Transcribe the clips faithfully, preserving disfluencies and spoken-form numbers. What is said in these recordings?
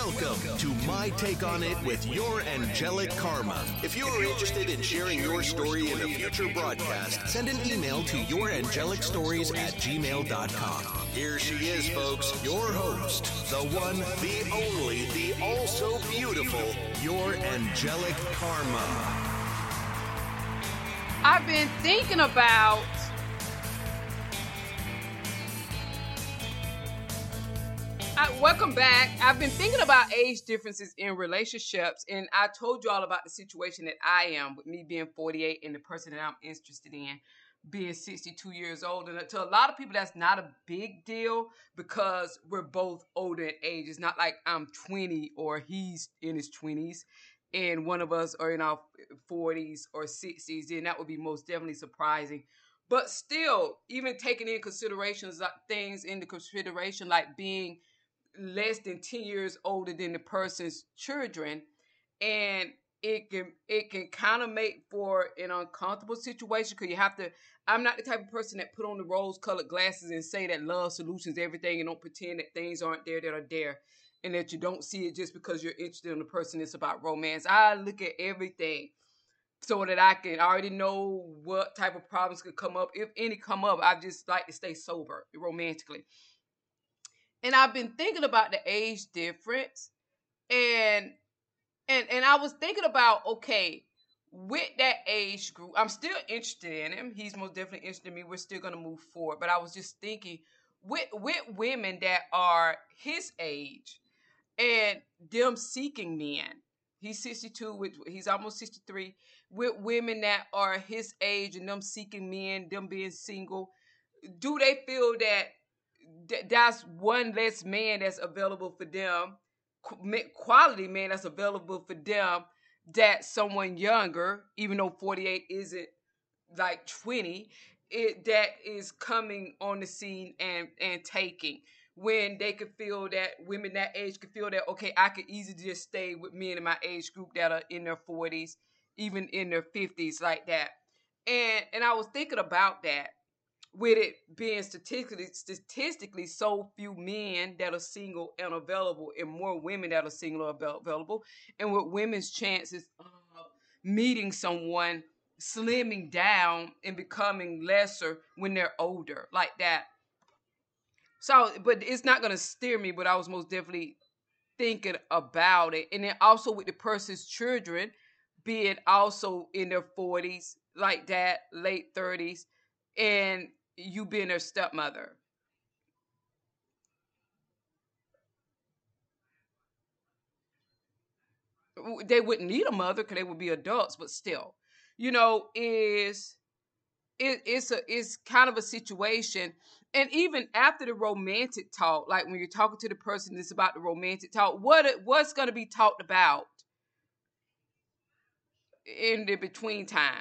Welcome to My Take on It with your angelic karma. If you are interested in sharing your story in a future broadcast, send an email to yourangelic.stories at gmail dot com. Here she is, folks, your host, the one, the only, the also beautiful, your angelic karma. I've been thinking about I, welcome back. I've been thinking about age differences in relationships, and I told you all about the situation that I am with me being forty-eight and the person that I'm interested in being sixty-two years old. And to a lot of people, that's not a big deal because we're both older in age. It's not like I'm twenty or he's in his twenties and one of us are in our forties or sixties. Then that would be most definitely surprising. But still, even taking in considerations, like things into consideration, like being less than ten years older than the person's children, and it can it can kind of make for an uncomfortable situation because you have to. I'm not the type of person that put on the rose-colored glasses and say that love solutions everything and don't pretend that things aren't there that are there and that you don't see it just because you're interested in the person. It's about romance. I look at everything so that I can already know what type of problems could come up. If any come up, I just like to stay sober romantically. And I've been thinking about the age difference, and and and I was thinking about, okay, with that age group, I'm still interested in him. He's most definitely interested in me. We're still gonna move forward. But I was just thinking, with with women that are his age and them seeking men. He's sixty-two, which he's almost sixty-three. With women that are his age and them seeking men, them being single, do they feel that that's one less man that's available for them, quality man that's available for them, that someone younger, even though forty-eight isn't like twenty, it that is coming on the scene and and taking, when they could feel that women that age could feel that, okay, I could easily just stay with men in my age group that are in their forties, even in their fifties, like that. And and I was thinking about that, with it being statistically statistically so few men that are single and available, and more women that are single and available, and with women's chances of meeting someone slimming down and becoming lesser when they're older, like that. So, but it's not going to steer me, but I was most definitely thinking about it. And then also with the person's children being also in their forties, like that, late thirties, and you being their stepmother. They wouldn't need a mother because they would be adults, but still, you know, is it, it's a it's kind of a situation. And even after the romantic talk, like when you're talking to the person that's about the romantic talk, what what's going to be talked about in the between time?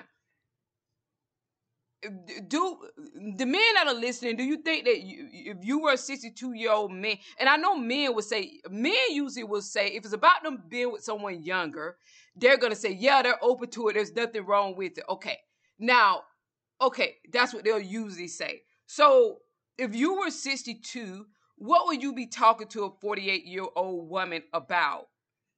Do the men that are listening, do you think that you, if you were a sixty-two year old man, and I know men would say, men usually will say, if it's about them being with someone younger, they're going to say, yeah, they're open to it. There's nothing wrong with it. Okay. Now, okay, that's what they'll usually say. So if you were sixty-two, what would you be talking to a forty-eight year old woman about?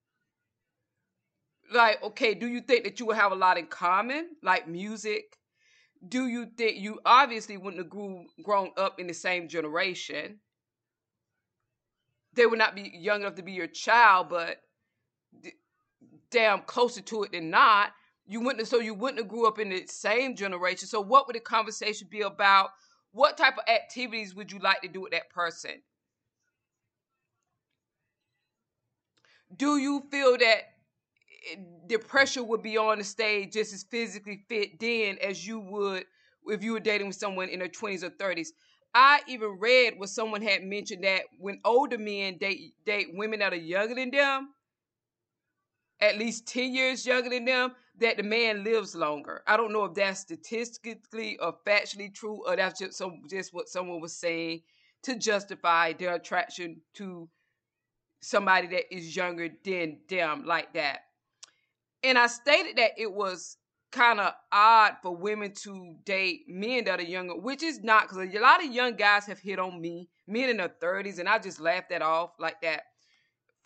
Like, okay, do you think that you would have a lot in common, like music? Do you think you obviously wouldn't have grew, grown up in the same generation? They would not be young enough to be your child, but d- damn closer to it than not. You wouldn't have, so you wouldn't have grew up in the same generation. So what would the conversation be about? What type of activities would you like to do with that person? Do you feel that the pressure would be on the stage just as physically fit then as you would if you were dating with someone in their twenties or thirties? I even read where someone had mentioned that when older men date date women that are younger than them, at least ten years younger than them, that the man lives longer. I don't know if that's statistically or factually true, or that's just some just what someone was saying to justify their attraction to somebody that is younger than them, like that. And I stated that it was kind of odd for women to date men that are younger, which is not, because a lot of young guys have hit on me, men in their thirties, and I just laughed that off like that.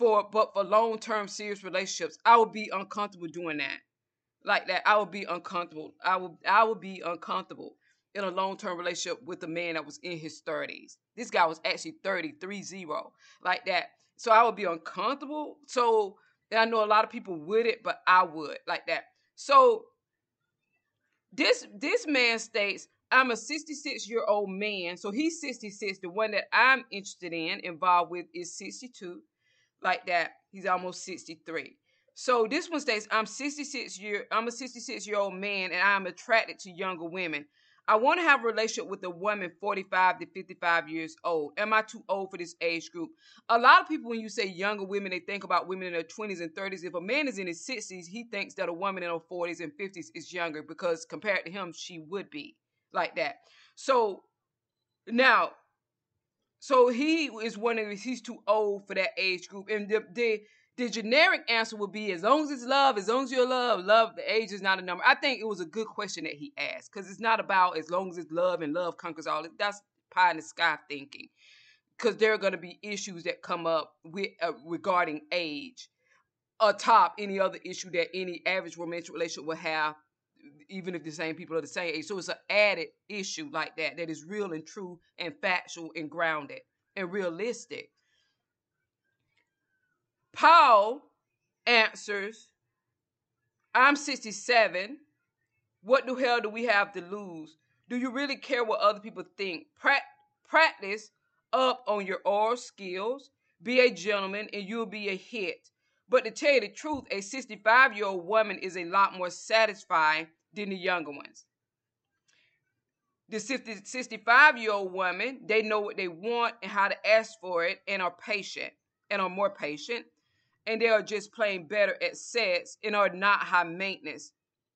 for but for long-term serious relationships, I would be uncomfortable doing that. Like that, I would be uncomfortable. I would I would be uncomfortable in a long-term relationship with a man that was in his thirties. This guy was actually thirty, three zero, like that. So I would be uncomfortable. So and I know a lot of people wouldn't, but I would, like that. So this this man states, I'm a sixty-six-year-old man. So he's sixty-six. The one that I'm interested in, involved with, is sixty-two, like that. He's almost sixty-three. So this one states, I'm sixty-six year, I'm a sixty-six year old man, and I'm attracted to younger women. I want to have a relationship with a woman forty-five to fifty-five years old. Am I too old for this age group? A lot of people, when you say younger women, they think about women in their twenties and thirties. If a man is in his sixties, he thinks that a woman in her forties and fifties is younger, because compared to him, she would be, like that. So now, so he is wondering if he's too old for that age group. And the, the The generic answer would be, as long as it's love, as long as you're love, love, the age is not a number. I think it was a good question that he asked, because it's not about as long as it's love and love conquers all. That's pie in the sky thinking, because there are going to be issues that come up with uh, regarding age atop any other issue that any average romantic relationship will have, even if the same people are the same age. So it's an added issue like that, that is real and true and factual and grounded and realistic. Paul answers, I'm sixty-seven. What the hell do we have to lose? Do you really care what other people think? Pra- practice up on your oral skills. Be a gentleman and you'll be a hit. But to tell you the truth, a sixty-five-year-old woman is a lot more satisfying than the younger ones. The sixty-five-year-old woman, they know what they want and how to ask for it, and are patient and are more patient. And they are just plain better at sex and are not high maintenance.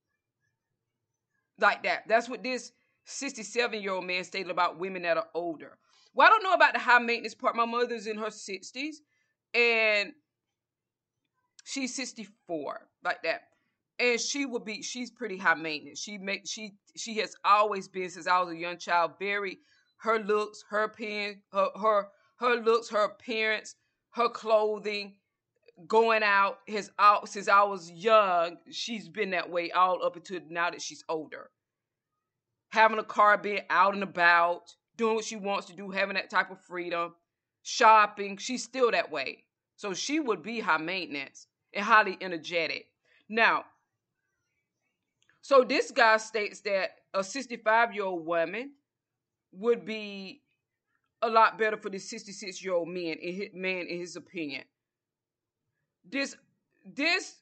Like that. That's what this sixty-seven-year-old man stated about women that are older. Well, I don't know about the high maintenance part. My mother's in her sixties, and she's sixty-four, like that. And she will be, she's pretty high maintenance. She make she she has always been, since I was a young child, very, her looks, her appearance, her her her looks, her appearance, her clothing, going out has out since I was young. She's been that way all up until now that she's older. Having a car, being out and about, doing what she wants to do, having that type of freedom, shopping, she's still that way. So she would be high maintenance and highly energetic. Now, so this guy states that a sixty-five-year-old woman would be a lot better for this sixty-six-year-old man in his, man in his opinion. This this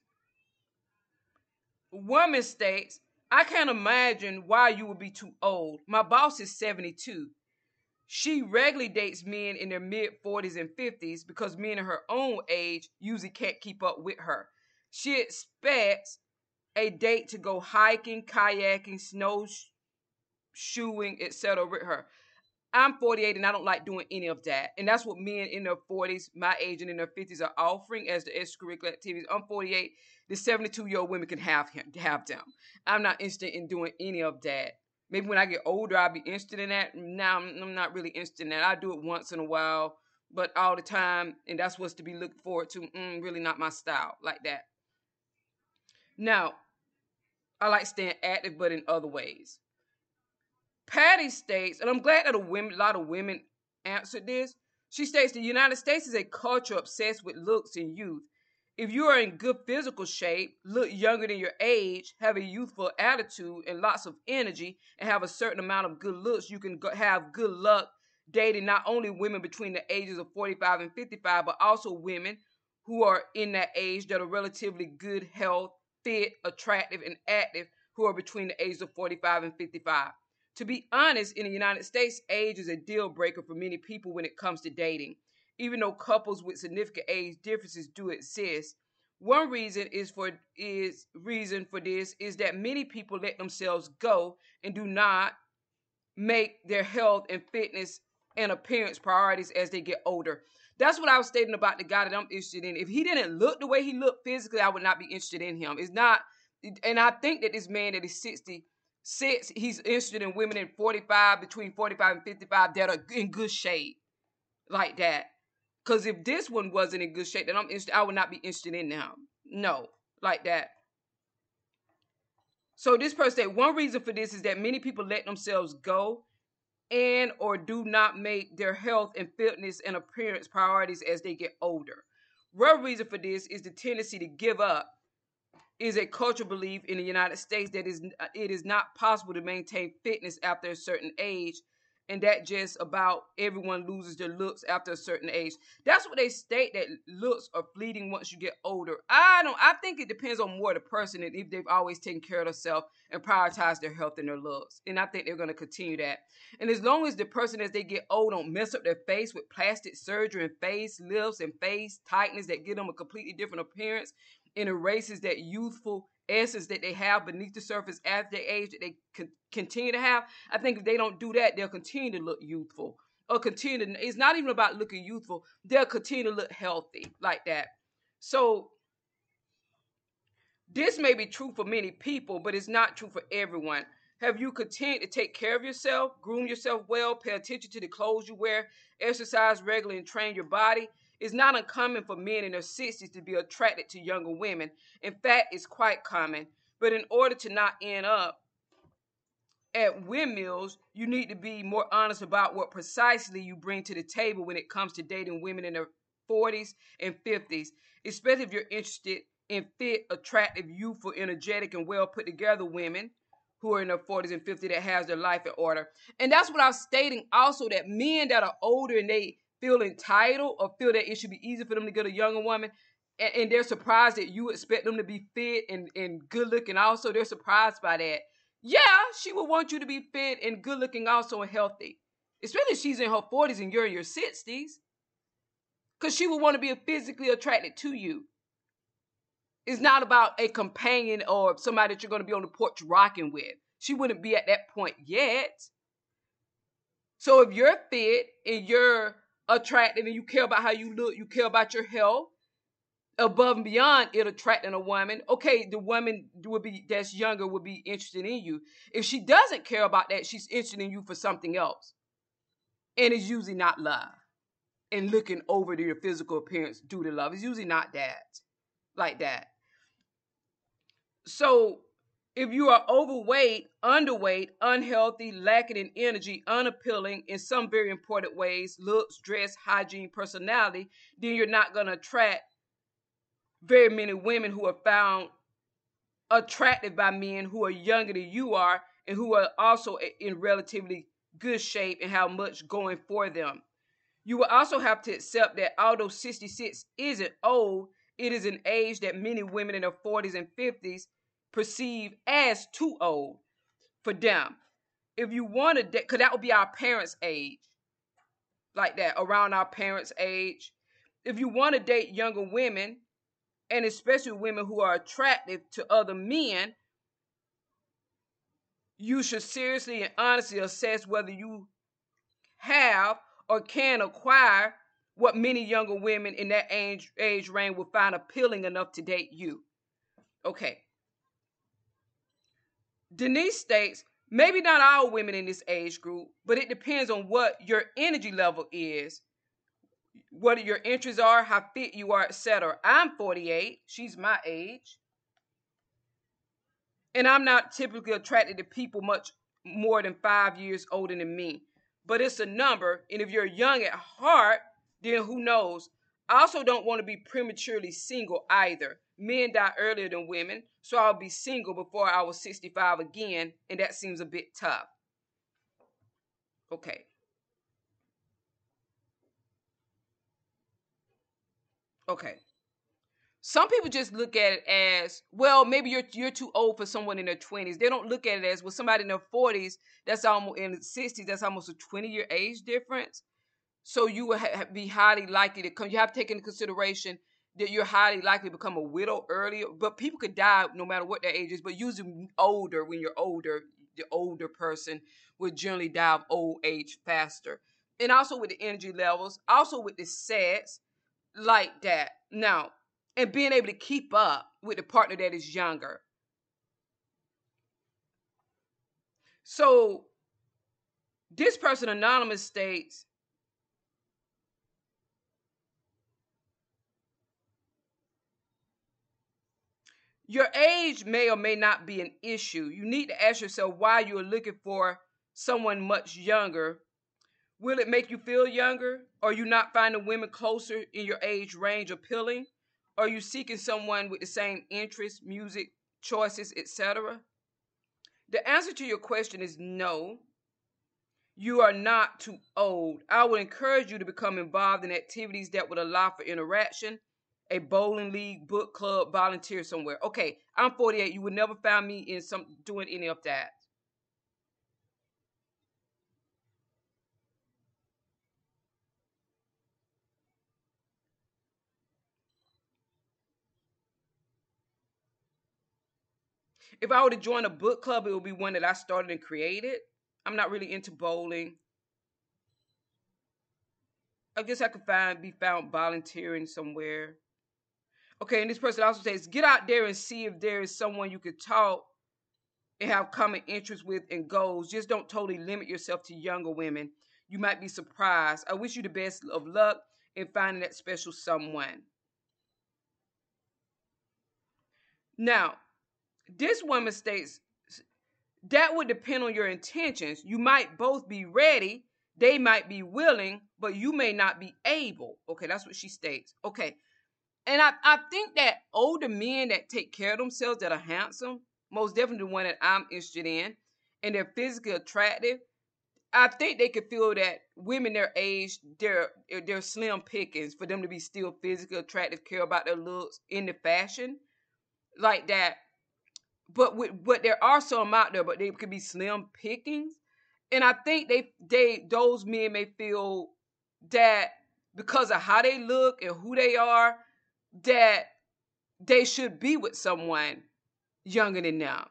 woman states, I can't imagine why you would be too old. My boss is seventy-two. She regularly dates men in their mid-forties and fifties because men in her own age usually can't keep up with her. She expects a date to go hiking, kayaking, snowshoeing, et cetera with her. I'm forty-eight and I don't like doing any of that. And that's what men in their forties, my age, and in their fifties are offering as the extracurricular activities. I'm forty-eight. The seventy-two-year-old women can have him, have them. I'm not interested in doing any of that. Maybe when I get older, I'll be interested in that. Now, I'm not really interested in that. I do it once in a while, but all the time, and that's what's to be looked forward to. Mm, really not my style, like that. Now, I like staying active, but in other ways. Patty states, and I'm glad that a, women, a lot of women answered this. She states the United States is a culture obsessed with looks and youth. If you are in good physical shape, look younger than your age, have a youthful attitude and lots of energy, and have a certain amount of good looks, you can go, have good luck dating not only women between the ages of forty-five and fifty-five, but also women who are in that age that are relatively good health, fit, attractive, and active, who are between the ages of forty-five and fifty-five. To be honest, in the United States, age is a deal breaker for many people when it comes to dating. Even though couples with significant age differences do exist, one reason is for is reason for this is that many people let themselves go and do not make their health and fitness and appearance priorities as they get older. That's what I was stating about the guy that I'm interested in. If he didn't look the way he looked physically, I would not be interested in him. It's not, and I think that this man that is sixty-six, he's interested in women in forty-five, between forty-five and fifty-five that are in good shape, like that. Because if this one wasn't in good shape, then I'm interested, I would not be interested in them. No, like that. So this person said, one reason for this is that many people let themselves go and or do not make their health and fitness and appearance priorities as they get older. Real reason for this is the tendency to give up is a cultural belief in the United States that is it is not possible to maintain fitness after a certain age, and that just about everyone loses their looks after a certain age. That's what they state, that looks are fleeting once you get older. I don't. I think it depends on more the person and if they've always taken care of themselves and prioritized their health and their looks. And I think they're going to continue that. And as long as the person, as they get old, don't mess up their face with plastic surgery and face lifts and face tightness that give them a completely different appearance and erases that youthful essence that they have beneath the surface at the age that they con- continue to have. I think if they don't do that, they'll continue to look youthful or continue to, it's not even about looking youthful. They'll continue to look healthy like that. So this may be true for many people, but it's not true for everyone. Have you continued to take care of yourself, groom yourself well, pay attention to the clothes you wear, exercise regularly, and train your body? It's not uncommon for men in their sixties to be attracted to younger women. In fact, it's quite common. But in order to not end up at windmills, you need to be more honest about what precisely you bring to the table when it comes to dating women in their forties and fifties, especially if you're interested in fit, attractive, youthful, energetic, and well put together women who are in their forties and fifties that has their life in order. And that's what I was stating also, that men that are older and they feel entitled or feel that it should be easy for them to get a younger woman, and, and they're surprised that you expect them to be fit and, and good looking also. They're surprised by that. Yeah, she will want you to be fit and good looking also and healthy, especially if she's in her forties and you're in your sixties, because she will want to be physically attracted to you. It's not about a companion or somebody that you're going to be on the porch rocking with. She wouldn't be at that point yet. So if you're fit and you're attractive and you care about how you look, you care about your health, above and beyond it attracting a woman, okay, the woman would be that's younger would be interested in you. If she doesn't care about that, she's interested in you for something else. And it's usually not love. And looking over to your physical appearance due to love. It's usually not that. Like that. So if you are overweight, underweight, unhealthy, lacking in energy, unappealing in some very important ways, looks, dress, hygiene, personality, then you're not going to attract very many women who are found attracted by men who are younger than you are and who are also in relatively good shape and have much going for them. You will also have to accept that although sixty-six isn't old, it is an age that many women in their forties and fifties perceive as too old for them. If you want to, because that would be our parents' age, like that, around our parents' age. If you want to date younger women, and especially women who are attractive to other men, you should seriously and honestly assess whether you have or can acquire what many younger women in that age, age range will find appealing enough to date you. Okay. Denise states, maybe not all women in this age group, but it depends on what your energy level is, what your interests are, how fit you are, et cetera. I'm forty-eight. She's my age. And I'm not typically attracted to people much more than five years older than me. But it's a number, and if you're young at heart, then who knows? I also don't want to be prematurely single either. Men die earlier than women, so I'll be single before I was sixty-five again, and that seems a bit tough. Okay. Okay. Some people just look at it as, well, maybe you're you're too old for someone in their twenties. They don't look at it as, well, somebody in their forties, that's almost in the sixties, that's almost a twenty-year age difference. So you would ha- be highly likely to come. You have to take into consideration that you're highly likely to become a widow earlier. But people could die no matter what their age is. But usually older, when you're older, the older person would generally die of old age faster. And also with the energy levels, also with the sex, like that. Now, and being able to keep up with the partner that is younger. So this person anonymous states, Your age may or may not be an issue. You need to ask yourself why you are looking for someone much younger. Will it make you feel younger? Are you not finding women closer in your age range appealing? Are you seeking someone with the same interests, music, choices, et cetera? The answer to your question is no. You are not too old. I would encourage you to become involved in activities that would allow for interaction, a bowling league, book club, volunteer somewhere. Okay, I'm forty-eight. You would never find me in some doing any of that. If I were to join a book club, it would be one that I started and created. I'm not really into bowling. I guess I could find be found volunteering somewhere. Okay, and this person also says, get out there and see if there is someone you could talk and have common interests with and goals. Just don't totally limit yourself to younger women. You might be surprised. I wish you the best of luck in finding that special someone. Now, this woman states that would depend on your intentions. You might both be ready. They might be willing, but you may not be able. Okay, that's what she states. Okay. And I, I think that older men that take care of themselves, that are handsome, most definitely the one that I'm interested in, and they're physically attractive, I think they could feel that women their age, they're, they're slim pickings for them to be still physically attractive, care about their looks, into fashion, like that. But with, but there are some out there, but they could be slim pickings. And I think they they those men may feel that because of how they look and who they are, that they should be with someone younger than them.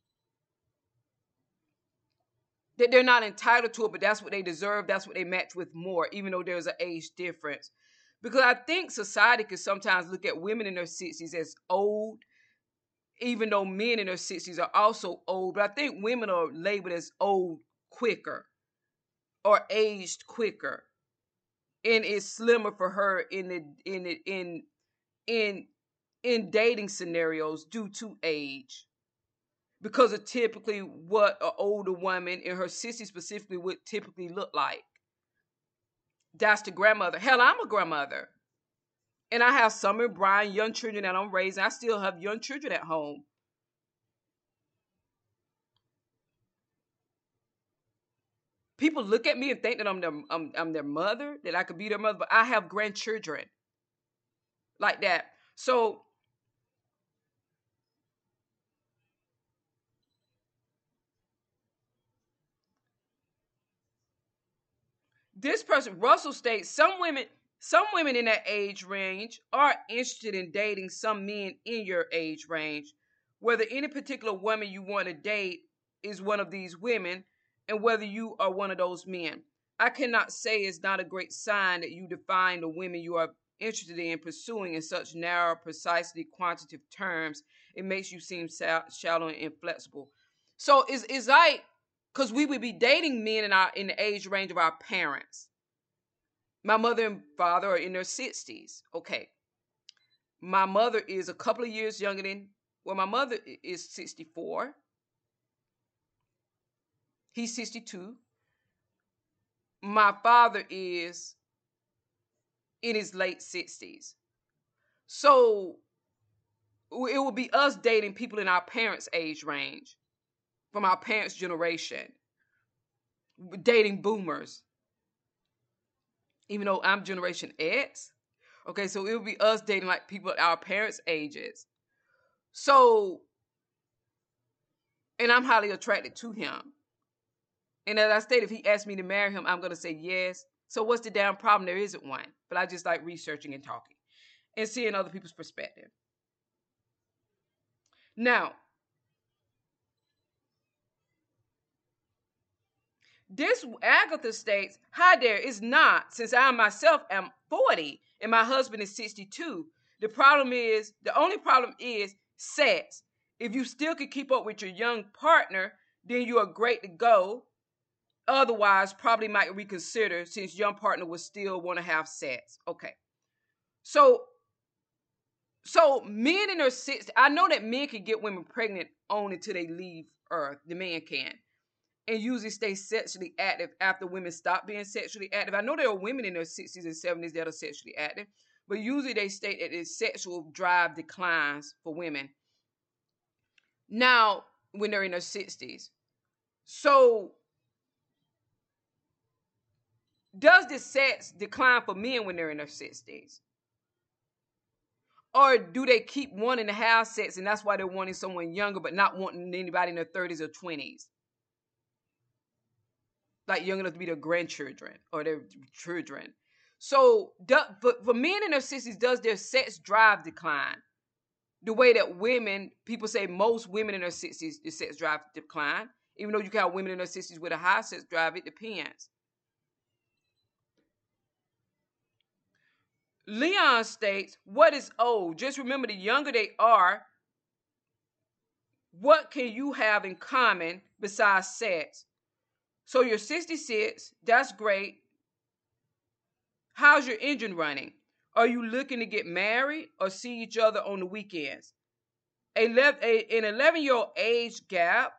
That they're not entitled to it, but that's what they deserve. That's what they match with more, even though there's an age difference. Because I think society can sometimes look at women in their sixties as old, even though men in their sixties are also old. But I think women are labeled as old quicker or aged quicker. And it's slimmer for her in the in the, in in in dating scenarios due to age. Because of typically what an older woman in her sixties specifically would typically look like. That's the grandmother. Hell, I'm a grandmother. And I have Summer and Brian, young children that I'm raising. I still have young children at home. People look at me and think that I'm their, I'm, I'm their mother, that I could be their mother, but I have grandchildren like that. So this person, Russell states, some women, some women in that age range are interested in dating some men in your age range. Whether any particular woman you want to date is one of these women, and whether you are one of those men. I cannot say it's not a great sign that you define the women you are interested in pursuing in such narrow, precisely quantitative terms. It makes you seem shallow and inflexible. So it's, it's like, because we would be dating men in our in the age range of our parents. My mother and father are in their sixties. Okay. My mother is a couple of years younger than, well, my mother is sixty-four. He's sixty-two. My father is in his late sixties. So it will be us dating people in our parents' age range, from our parents' generation, dating boomers. Even though I'm Generation X. Okay, so it will be us dating like people at our parents' ages. So, and I'm highly attracted to him. And as I stated, if he asked me to marry him, I'm going to say yes. So what's the damn problem? There isn't one. But I just like researching and talking and seeing other people's perspective. Now, this Agatha states, hi there, it's not, since I myself am forty and my husband is sixty-two. The problem is, the only problem is sex. If you still can keep up with your young partner, then you are great to go. Otherwise, probably might reconsider since young partner would still want to have sex. Okay. So, So men in their sixties, I know that men can get women pregnant on until they leave Earth. The man can. And usually stay sexually active after women stop being sexually active. I know there are women in their sixties and seventies that are sexually active, but usually they state that the sexual drive declines for women. Now, when they're in their sixties. So, does the sex decline for men when they're in their sixties? Or do they keep wanting to have sex and that's why they're wanting someone younger but not wanting anybody in their thirties or twenties? Like young enough to be their grandchildren or their children. So, but for men in their sixties, does their sex drive decline? The way that women, people say most women in their sixties, the sex drive decline. Even though you can have women in their sixties with a high sex drive, it depends. Leon states, what is old? Just remember, the younger they are, what can you have in common besides sex? So you're sixty-six, that's great. How's your engine running? Are you looking to get married or see each other on the weekends? A, an eleven-year-old age gap.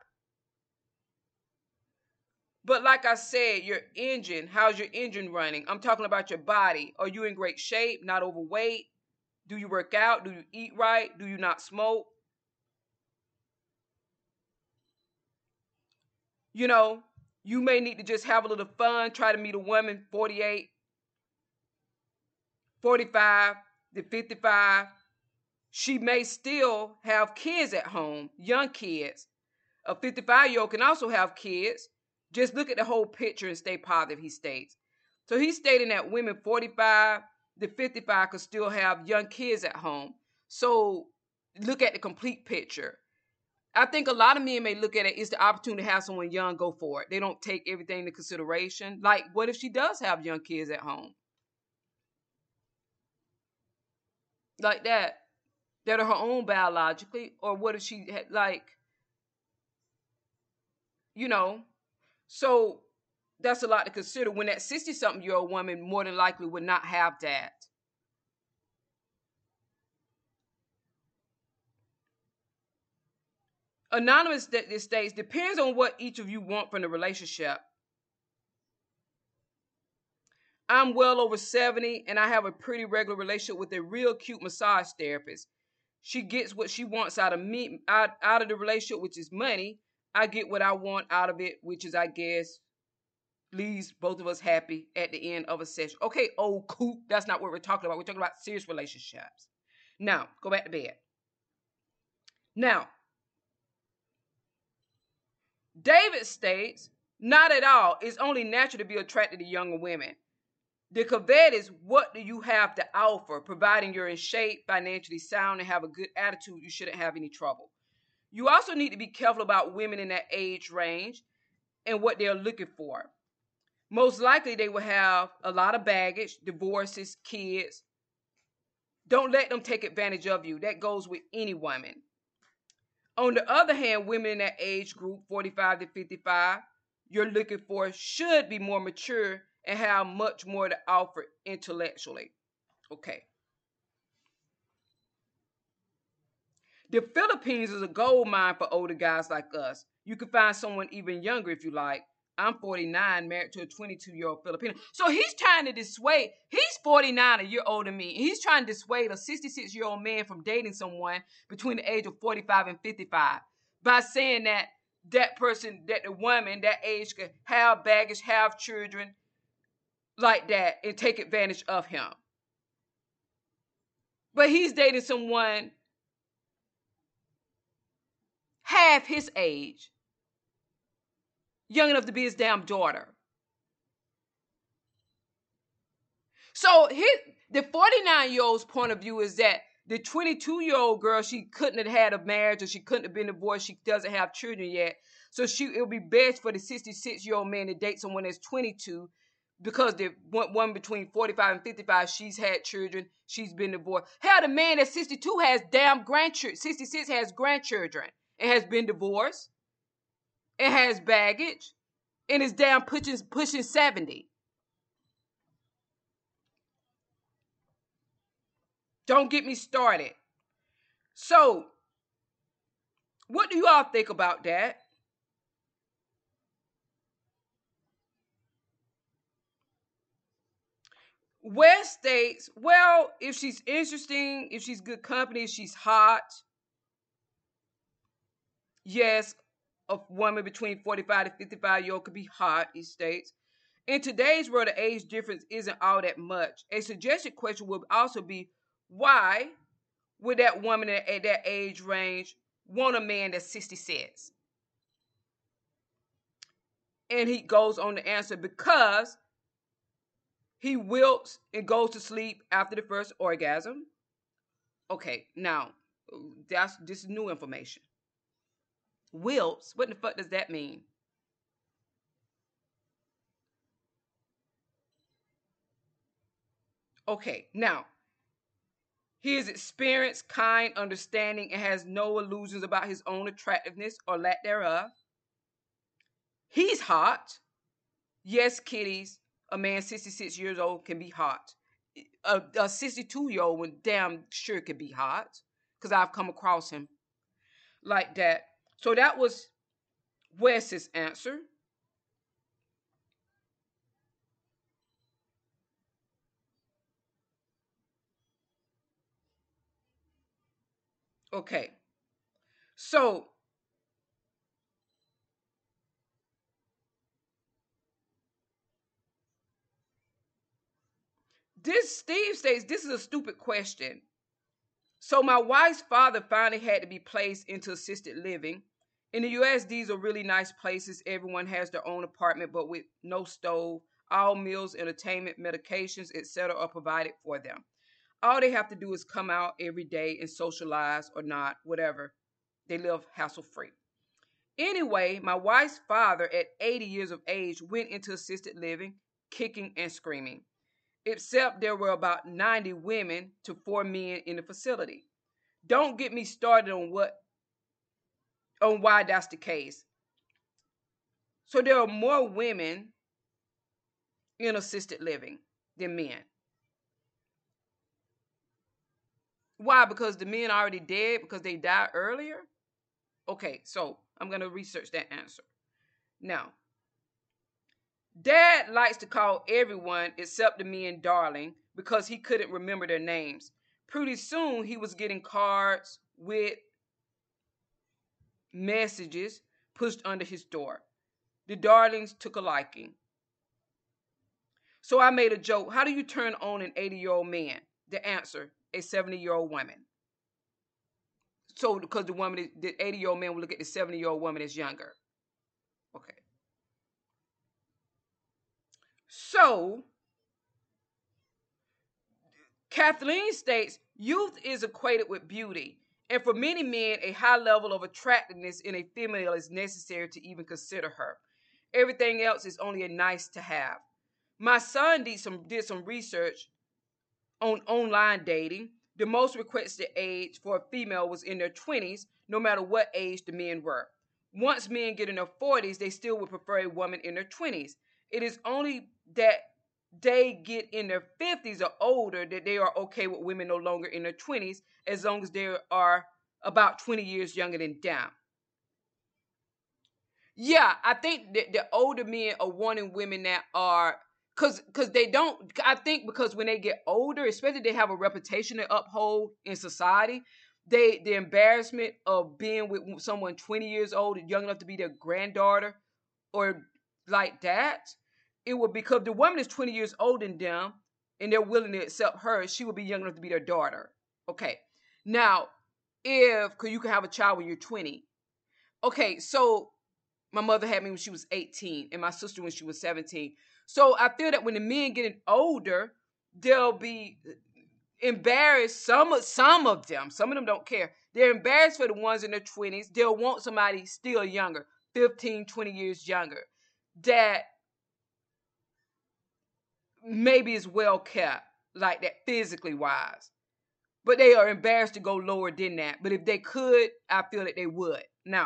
But like I said, your engine, how's your engine running? I'm talking about your body. Are you in great shape, not overweight? Do you work out? Do you eat right? Do you not smoke? You know, you may need to just have a little fun, try to meet a woman, forty-eight, forty-five to fifty-five. She may still have kids at home, young kids. A fifty-five-year-old can also have kids. Just look at the whole picture and stay positive, he states. So he's stating that women forty-five to fifty-five could still have young kids at home. So look at the complete picture. I think a lot of men may look at it as the opportunity to have someone young, go for it. They don't take everything into consideration. Like, what if she does have young kids at home? Like that. That are her own biologically. Or what if she had, like, you know. So that's a lot to consider when that sixty-something-year-old woman more than likely would not have that. Anonymous states, depends on what each of you want from the relationship. I'm well over seventy and I have a pretty regular relationship with a real cute massage therapist. She gets what she wants out of me, out, out of the relationship, which is money. I get what I want out of it, which is, I guess, leaves both of us happy at the end of a session. Okay, old coot, that's not what we're talking about. We're talking about serious relationships. Now, go back to bed. Now, David states, not at all. It's only natural to be attracted to younger women. The covet is, what do you have to offer? Providing you're in shape, financially sound, and have a good attitude, you shouldn't have any trouble. You also need to be careful about women in that age range and what they're looking for. Most likely they will have a lot of baggage, divorces, kids. Don't let them take advantage of you. That goes with any woman. On the other hand, women in that age group, forty-five to fifty-five, you're looking for should be more mature and have much more to offer intellectually. Okay. The Philippines is a gold mine for older guys like us. You can find someone even younger if you like. I'm forty-nine, married to a twenty-two-year-old Filipino. So he's trying to dissuade, he's forty-nine, a year older than me. He's trying to dissuade a sixty-six-year-old man from dating someone between the age of forty-five and fifty-five by saying that that person, that the woman, that age could have baggage, have children like that and take advantage of him. But he's dating someone half his age, young enough to be his damn daughter. So his, the forty-nine-year-old's point of view is that the twenty-two-year-old girl, she couldn't have had a marriage or she couldn't have been divorced. She doesn't have children yet. So she it would be best for the sixty-six-year-old man to date someone that's twenty-two because the one, one between forty-five and fifty-five, she's had children. She's been divorced. Hell, the man that's sixty-two has damn grandchildren. sixty-six has grandchildren and has been divorced. It has baggage and is damn pushing, pushing seventy. Don't get me started So, what do you all think about that? West states, well, if she's interesting, if she's good company, if she's hot, yes, a woman between forty-five to fifty-five year old could be hot, he states. In today's world, the age difference isn't all that much. A suggested question would also be, why would that woman at, at that age range want a man that's sixty-six? And he goes on to answer, because he wilts and goes to sleep after the first orgasm. Okay, now, that's this is new information. Wilts, what the fuck does that mean? Okay, now, he is experienced, kind, understanding, and has no illusions about his own attractiveness or lack thereof. He's hot. Yes, kiddies, a man sixty-six years old can be hot. A, a sixty-two year old one damn sure could be hot, because I've come across him like that. So that was Wes's answer. Okay. So this Steve states this is a stupid question. So my wife's father finally had to be placed into assisted living. In the U S, these are really nice places. Everyone has their own apartment, but with no stove. All meals, entertainment, medications, et cetera are provided for them. All they have to do is come out every day and socialize or not, whatever. They live hassle-free. Anyway, my wife's father, at eighty years of age, went into assisted living, kicking and screaming. Except there were about ninety women to four men in the facility. Don't get me started on what on why that's the case. So there are more women in assisted living than men. Why? Because the men are already dead because they died earlier? Okay, so I'm going to research that answer. Now, Dad likes to call everyone except the men darling because he couldn't remember their names. Pretty soon he was getting cards with messages pushed under his door. The darlings took a liking. So I made a joke. How do you turn on an eighty-year-old man? The answer, a seventy-year-old woman. So because the woman, the eighty-year-old man will look at the seventy-year-old woman as younger. Okay. So, Kathleen states, youth is equated with beauty. And for many men, a high level of attractiveness in a female is necessary to even consider her. Everything else is only a nice to have. My son did some, did some research on online dating. The most requested age for a female was in their twenties, no matter what age the men were. Once men get in their forties, they still would prefer a woman in their twenties. It is only that they get in their fifties or older that they are okay with women no longer in their twenties, as long as they are about twenty years younger than them. Yeah, I think that the older men are wanting women that are, because because they don't, I think because when they get older, especially they have a reputation to uphold in society, they the embarrassment of being with someone twenty years old, young enough to be their granddaughter or like that, it would, because the woman is twenty years older than them and they're willing to accept her, she would be young enough to be their daughter. Okay. Now, if, because you can have a child when you're twenty. Okay, so my mother had me when she was eighteen and my sister when she was seventeen. So I feel that when the men getting older, they'll be embarrassed. Some, some of them, some of them don't care. They're embarrassed for the ones in their twenties. They'll want somebody still younger, fifteen, twenty years younger, that maybe is well kept, like that physically wise. But they are embarrassed to go lower than that. But if they could, I feel that they would. Now,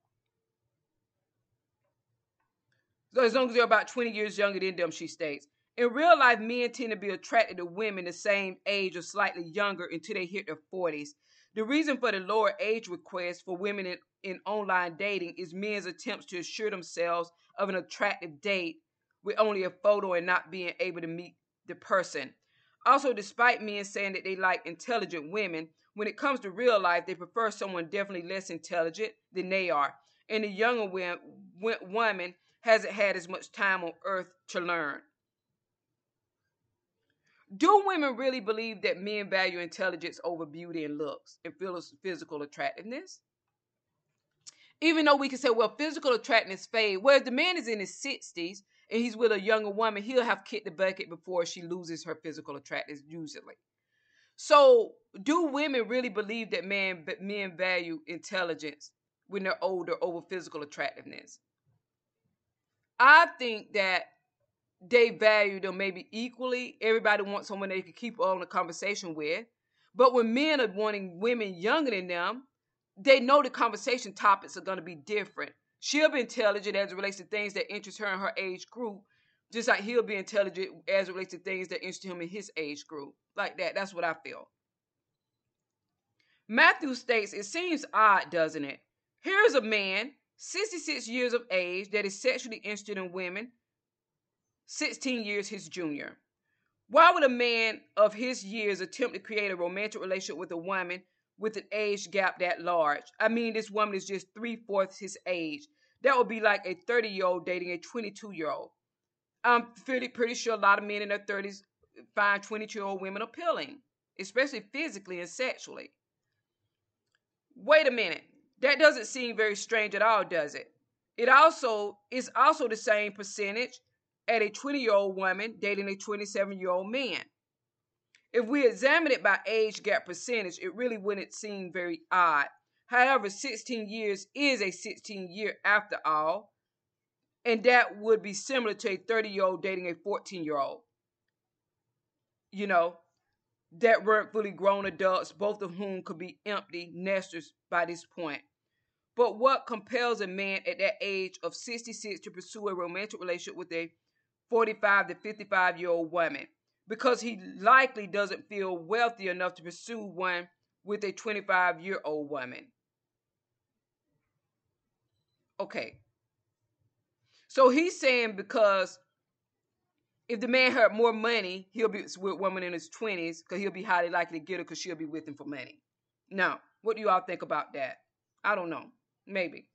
so as long as they're about twenty years younger than them, she states. In real life, men tend to be attracted to women the same age or slightly younger until they hit their forties. The reason for the lower age request for women in, in online dating is men's attempts to assure themselves of an attractive date with only a photo and not being able to meet the person. Also, despite men saying that they like intelligent women, when it comes to real life, they prefer someone definitely less intelligent than they are. And the younger woman hasn't had as much time on earth to learn. Do women really believe that men value intelligence over beauty and looks and physical attractiveness? Even though we can say, well, physical attractiveness fade. Well, if the man is in his sixties and he's with a younger woman, he'll have kicked the bucket before she loses her physical attractiveness, usually. So do women really believe that men, men value intelligence when they're older over physical attractiveness? I think that they value them maybe equally. Everybody wants someone they can keep on a conversation with. But when men are wanting women younger than them, they know the conversation topics are going to be different. She'll be intelligent as it relates to things that interest her in her age group, just like he'll be intelligent as it relates to things that interest him in his age group. Like that. That's what I feel. Matthew states, it seems odd, doesn't it? Here's a man, sixty-six years of age, that is sexually interested in women, sixteen years his junior. Why would a man of his years attempt to create a romantic relationship with a woman with an age gap that large? I mean, this woman is just three-fourths his age. That would be like a thirty-year-old dating a twenty-two-year-old. I'm pretty, pretty sure a lot of men in their thirties find twenty-two-year-old women appealing, especially physically and sexually. Wait a minute. That doesn't seem very strange at all, does it? It also is also the same percentage at a twenty-year-old woman dating a twenty-seven-year-old man. If we examine it by age gap percentage, it really wouldn't seem very odd. However, sixteen years is a sixteen year after all, and that would be similar to a thirty-year-old dating a fourteen-year-old. You know, that weren't fully grown adults, both of whom could be empty nesters by this point. But what compels a man at that age of sixty-six to pursue a romantic relationship with a forty-five to fifty-five-year-old woman? Because he likely doesn't feel wealthy enough to pursue one with a twenty-five-year-old woman. Okay. So he's saying because if the man had more money, he'll be with a woman in his twenties because he'll be highly likely to get her because she'll be with him for money. Now, what do you all think about that? I don't know. Maybe.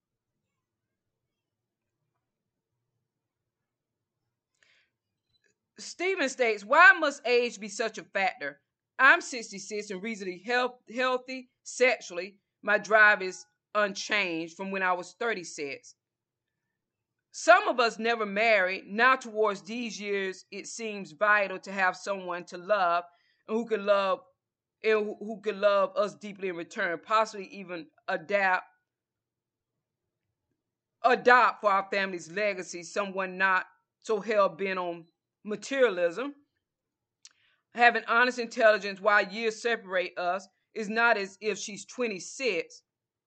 Stephen states, why must age be such a factor? I'm sixty-six and reasonably health, healthy sexually. My drive is unchanged from when I was thirty-six. Some of us never married. Now towards these years, it seems vital to have someone to love and who can love and who can love us deeply in return, possibly even adapt adopt for our family's legacy, someone not so hell-bent on materialism. Having honest intelligence while years separate us is not as if she's twenty-six.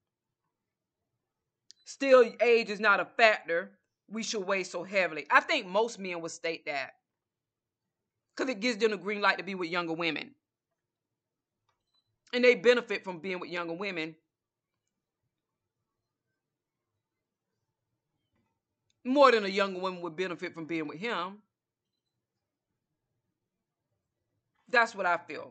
Still, age is not a factor we should weigh so heavily. I think most men would state that because it gives them the green light to be with younger women. And they benefit from being with younger women more than a younger woman would benefit from being with him. That's what I feel.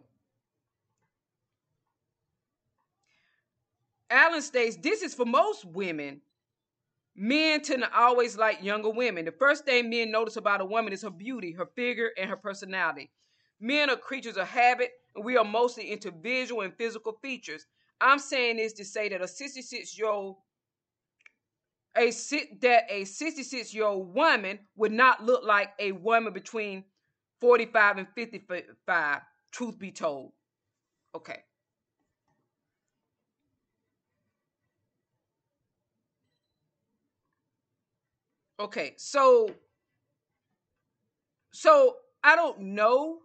Allen states, this is for most women. Men tend to always like younger women. The first thing men notice about a woman is her beauty, her figure, and her personality. Men are creatures of habit, and we are mostly into visual and physical features. I'm saying this to say that a sixty-six-year-old a that a sixty-six-year-old woman would not look like a woman between forty-five and fifty-five, truth be told. Okay. Okay, so, so I don't know.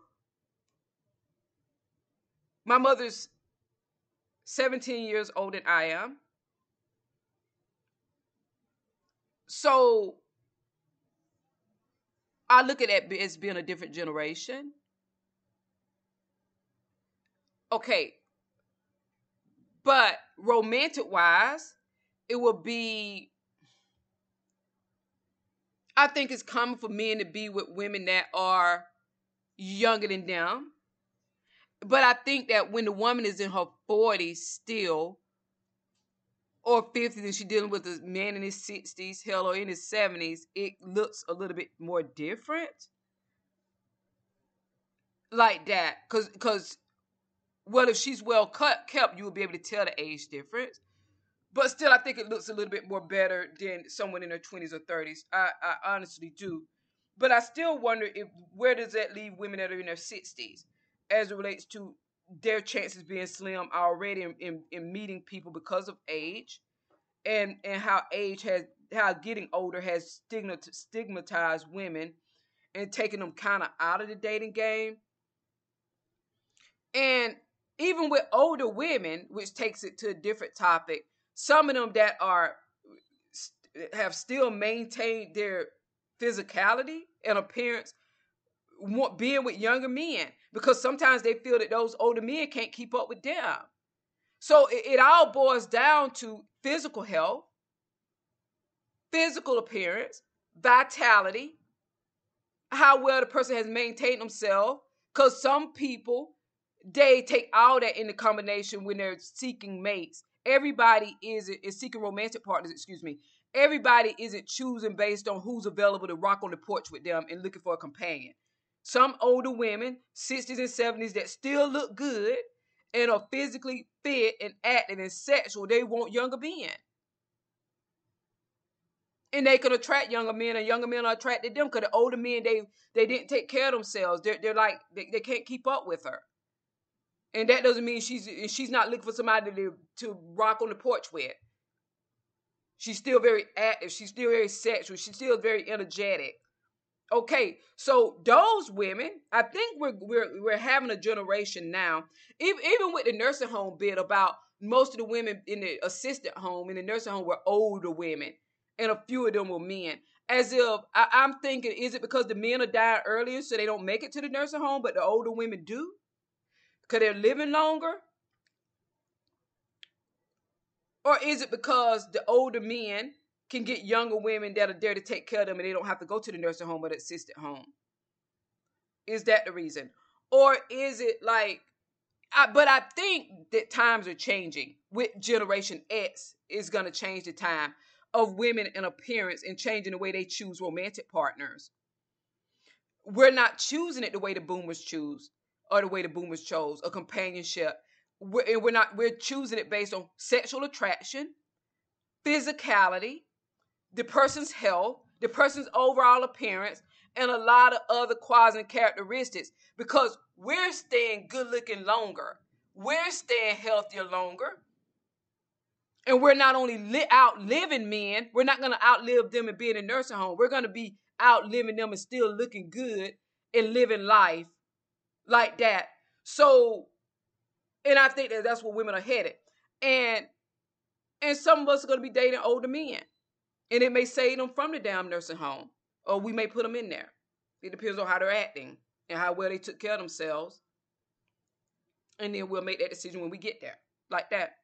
My mother's seventeen years older than I am. So I look at it as being a different generation. Okay. But romantic wise, it will be, I think it's common for men to be with women that are younger than them. But I think that when the woman is in her forties still, or fifties, and she's dealing with a man in his sixties, hell, or in his seventies, it looks a little bit more different. Like that. Because, because well, if she's well cut, kept, you will be able to tell the age difference. But still, I think it looks a little bit more better than someone in their twenties or thirties. I, I honestly do. But I still wonder if where does that leave women that are in their sixties as it relates to their chances being slim already in, in, in meeting people because of age, and, and how age has, how getting older has stigmatized women and taken them kind of out of the dating game. And even with older women, which takes it to a different topic, some of them that are have still maintained their physicality and appearance, want, being with younger men, because sometimes they feel that those older men can't keep up with them. So it, it all boils down to physical health, physical appearance, vitality, how well the person has maintained themselves. Because some people, they take all that into combination when they're seeking mates. Everybody is, is seeking romantic partners, excuse me. Everybody isn't choosing based on who's available to rock on the porch with them and looking for a companion. Some older women, sixties and seventies, that still look good and are physically fit and active and sexual, they want younger men. And they can attract younger men, and younger men are attracted to them because the older men, they they didn't take care of themselves. They're, they're like, they, they can't keep up with her. And that doesn't mean she's she's not looking for somebody to, to rock on the porch with. She's still very active. She's still very sexual. She's still very energetic. Okay, so those women, I think we're we're we're having a generation now, even, even with the nursing home bit, about most of the women in the assisted home, in the nursing home, were older women, and a few of them were men. As if, I, I'm thinking, is it because the men are dying earlier so they don't make it to the nursing home, but the older women do? Because they're living longer? Or is it because the older men can get younger women that are there to take care of them and they don't have to go to the nursing home or the assisted home? Is that the reason? Or is it like, I, but I think that times are changing. With Generation X is going to change the time of women and appearance and changing the way they choose romantic partners. We're not choosing it the way the boomers choose or the way the boomers chose a companionship. We're, and we're not, we're choosing it based on sexual attraction, physicality, the person's health, the person's overall appearance, and a lot of other qualities and characteristics, because we're staying good looking longer. We're staying healthier longer. And we're not only li- outliving men, we're not going to outlive them and be in a nursing home. We're going to be outliving them and still looking good and living life like that. So, and I think that that's where women are headed. And and some of us are going to be dating older men. And it may save them from the damn nursing home. Or we may put them in there. It depends on how they're acting and how well they took care of themselves. And then we'll make that decision when we get there. Like that.